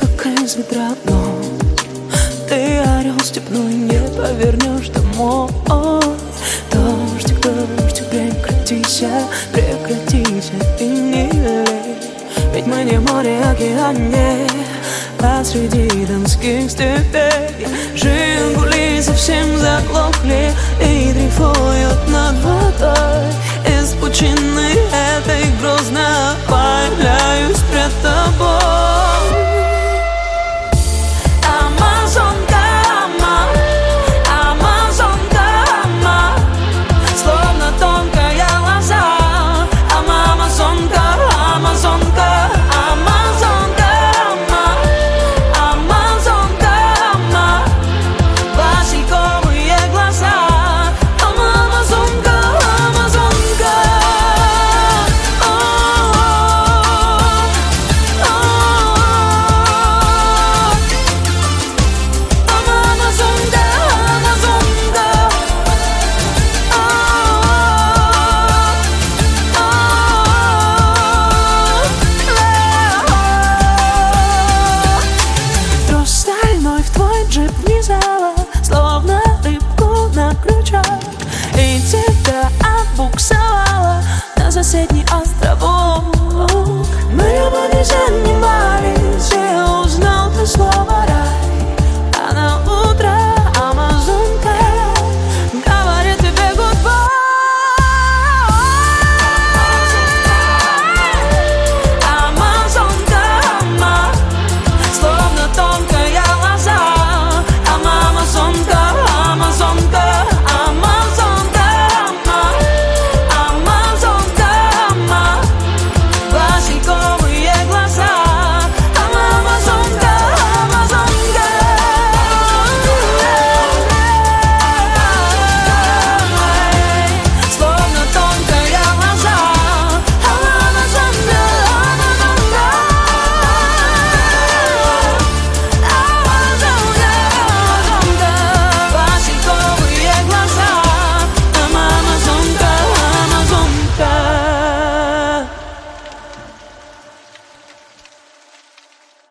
как из ведра, но ты орел степной, не повернешь домой. Дождик, дождик, прекратися, прекратися и не лей. Ведь мы не море, океан, не посреди донских степей. Жигули совсем заглохли и дрейфуют над водой из пучин